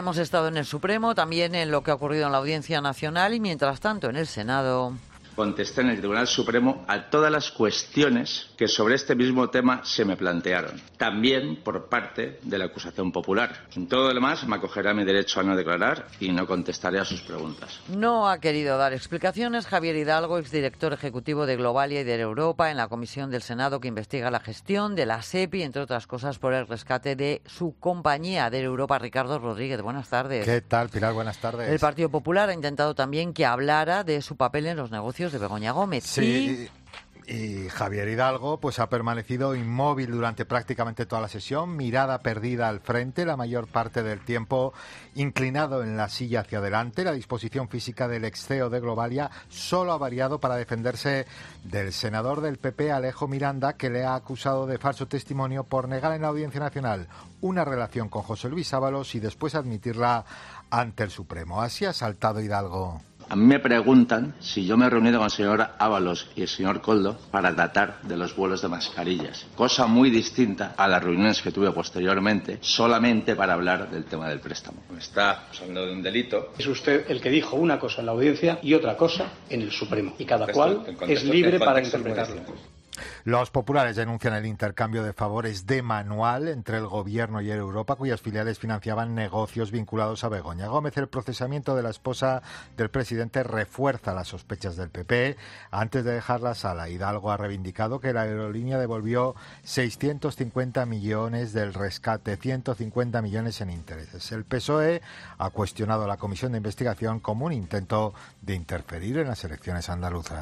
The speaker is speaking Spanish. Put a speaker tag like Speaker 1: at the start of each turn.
Speaker 1: Hemos estado en el Supremo, también en lo que ha ocurrido en la Audiencia Nacional y, mientras tanto, en el Senado.
Speaker 2: Contesté en el Tribunal Supremo a todas las cuestiones que sobre este mismo tema se me plantearon, también por parte de la acusación popular. En todo lo demás me acogeré a mi derecho a no declarar y no contestaré a sus preguntas.
Speaker 1: No ha querido dar explicaciones Javier Hidalgo, exdirector ejecutivo de Globalia y de Europa, en la comisión del Senado que investiga la gestión de la SEPI, entre otras cosas por el rescate de su compañía de Europa. Ricardo Rodríguez, buenas tardes.
Speaker 3: ¿Qué tal, Pilar? Buenas tardes.
Speaker 1: El Partido Popular ha intentado también que hablara de su papel en los negocios de Begoña Gómez.
Speaker 3: Sí, y Javier Hidalgo pues ha permanecido inmóvil durante prácticamente toda la sesión, mirada perdida al frente, la mayor parte del tiempo inclinado en la silla hacia adelante. La disposición física del ex CEO de Globalia solo ha variado para defenderse del senador del PP, Alejo Miranda, que le ha acusado de falso testimonio por negar en la Audiencia Nacional una relación con José Luis Ábalos y después admitirla ante el Supremo. Así ha saltado Hidalgo.
Speaker 2: A mí me preguntan si yo me he reunido con el señor Ábalos y el señor Koldo para tratar de los vuelos de mascarillas, cosa muy distinta a las reuniones que tuve posteriormente, solamente para hablar del tema del préstamo. Está hablando de un delito.
Speaker 4: Es usted el que dijo una cosa en la audiencia y otra cosa en el Supremo, y cada cual es libre para interpretarlo.
Speaker 3: Los populares denuncian el intercambio de favores de manual entre el Gobierno y Europa, cuyas filiales financiaban negocios vinculados a Begoña Gómez. El procesamiento de la esposa del presidente refuerza las sospechas del PP. Antes de dejar la sala, Hidalgo ha reivindicado que la aerolínea devolvió 650 millones del rescate, 150 millones en intereses. El PSOE ha cuestionado la comisión de investigación como un intento de interferir en las elecciones andaluzas.